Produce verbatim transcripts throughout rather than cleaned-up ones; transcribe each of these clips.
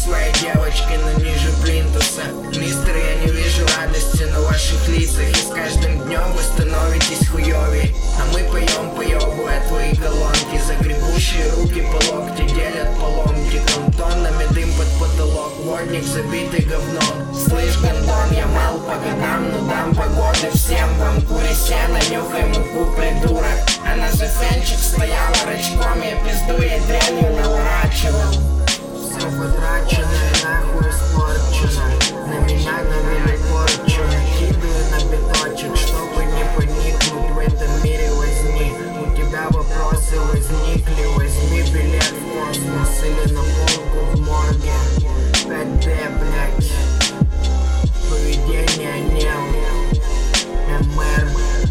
своей девочкой, но ниже плинтуса. Мистер, я не вижу радости на ваших лицах, и с каждым днем вы становитесь хуёвей. А мы поем, поёбывая твои колонки. Загребущие руки по локти делят поломки. Тоннами дым под потолок, водник забитый говном. Слышь, гондон, я мал по годам, но дам погоды всем вам. Кури сено, нюхай муку, придурок. Она же фенчик стояла рачком, я пизду ей дрянью наворачивал. Все потраченное, нахуй испорчено. На меня навели порчу, накидываю на биточек, чтобы не поникнуть в этом мире возни. У тебя вопросы возникли, возьми билет в космос или на полку в морге. пять дэ, блять, поведение нел, эм эр.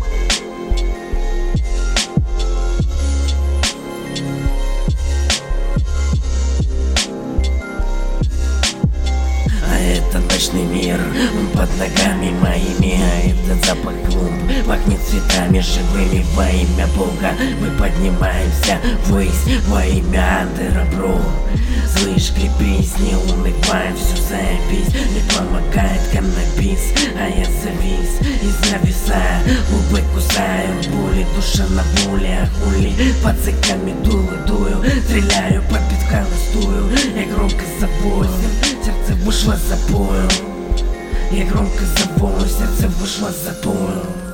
Это ночной мир, он под ногами моими, а этот запах клумб пахнет цветами живыми. Во имя Бога мы поднимаемся ввысь, во имя андерабро. Слышь, крепись, не унывай, все заебись. Не помогает каннабис, а я завис и зависаю, губы кусаю, боли, душа на воле, а хули под циками дую, дую, стреляю, по пивкам стую. Я громко завою, сердце вышло за бою. Я громко завою, сердце вышло за бою.